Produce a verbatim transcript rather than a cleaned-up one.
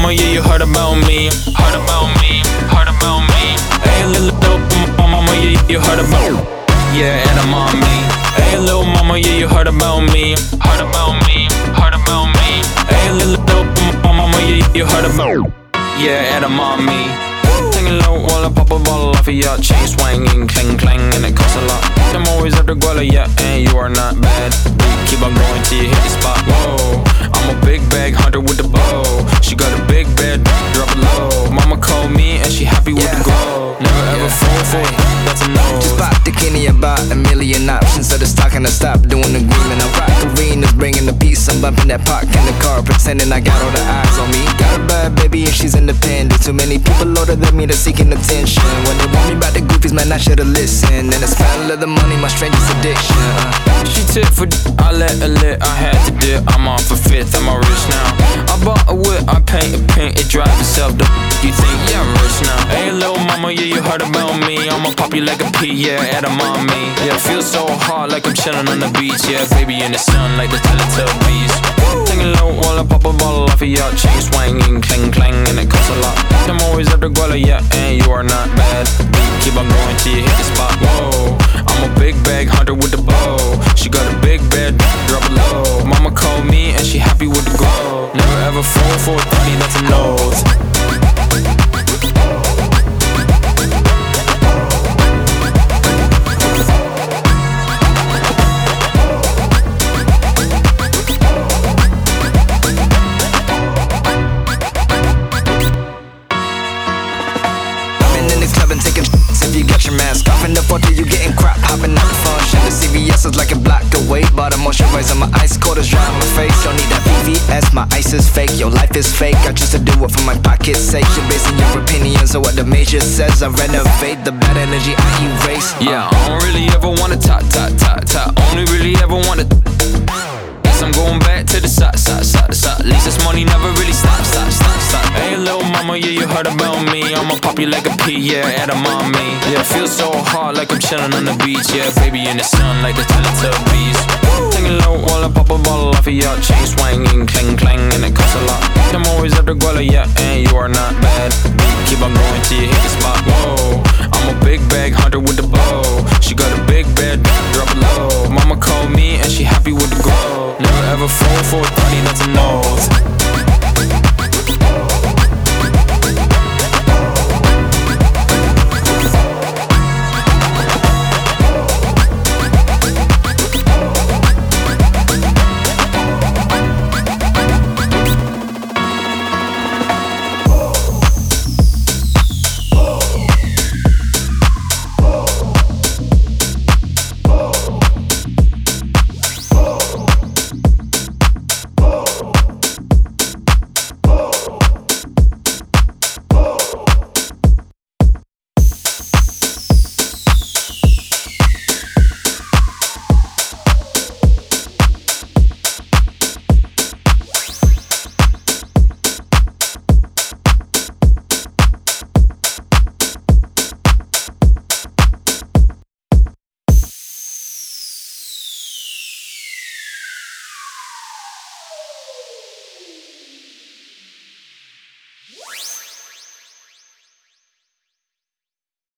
mama, yeah, you heard about me. Heard about me, heard about me. Hey, little mama, yeah, you heard about me. Yeah, and I'm on me. Hey, little mama, yeah, you heard about me. Heard about me, heard about me. Hey, little mama, yeah, you heard about me. Yeah, and I'm on me. Singing low while I pop a bottle off of your chain swinging, clang clang, and it costs a lot. I'm always after Guala, yeah, and you are not bad. Keep on going till you hit the spot. Whoa, I'm a big bag hunter with the bow. She got a big bed, drop it low. Mama called me and she happy with yeah. the glow. Never yeah. ever fall for it, that's a no. Just bought the Kenny, about a million options. So the stock and I stop doing the agreement. I rock arenas, bringing the peace. I'm bumping that park in the car, pretending I got all the eyes on me. Got a bad baby and she's independent. Too many people older than me that's seeking attention. When they want me about the goofies, man, I should've listened. And the smell of the money, my strangest addiction. uh. She tip for d- I let her lit, I had to dip. I'm off for fifth, I'm all rich now. I bought a whip, I paint a paint, it drives itself. The f- you think, yeah, I'm rich now. Hey, little mama, yeah, you heard about me. I'ma pop you like a pea, yeah, add them on me. Yeah, feel so hard like I'm chilling on the beach. Yeah, baby in the sun like the Teletubbies. Singing low while I pop a bottle off of your chain swinging, clang clang, and it costs a lot. I'm always after Guala, yeah, and you are not bad. Keep on going till you hit the spot. Whoa, I'm a big bag hunter with the bow. She got a big bed, drop it low. Mama called me and she happy with the glow. Never ever fall for a thotty, that's a nose. Taking sh**s if you got your mask off. In the photo you getting crap, hopping out the function. The C V S is like a block away. Bought a moisturizer, my ice cold is dry on my face. Don't need that V V S, my ice is fake. Your life is fake, I choose to do it for my pocket's sake. You're basing your opinions on what the major says. I renovate the bad energy I erase. uh. Yeah, I don't really ever wanna talk, talk, talk, talk. Only really ever wanna. Guess I'm going back to the side, side, side, side. At least this money never really stop, stop, stop, stop. Hey, little mama, yeah, you heard about me. I'ma pop you like a pea, yeah, add them on me. Yeah, feel so hard like I'm chilling on the beach. Yeah, baby in the sun like the Teletubbies. Singing low while I pop a bottle off of your chain swinging, clang clang, and it costs a lot. I'm always after Guala, yeah, and you are not bad. Keep on going till you hit the spot. Whoa, I'm a big bag hunter with the bow. She got a big bed, drop it low. Mama called me and she happy with the glow. Never ever fall for a thotty, that's a nose.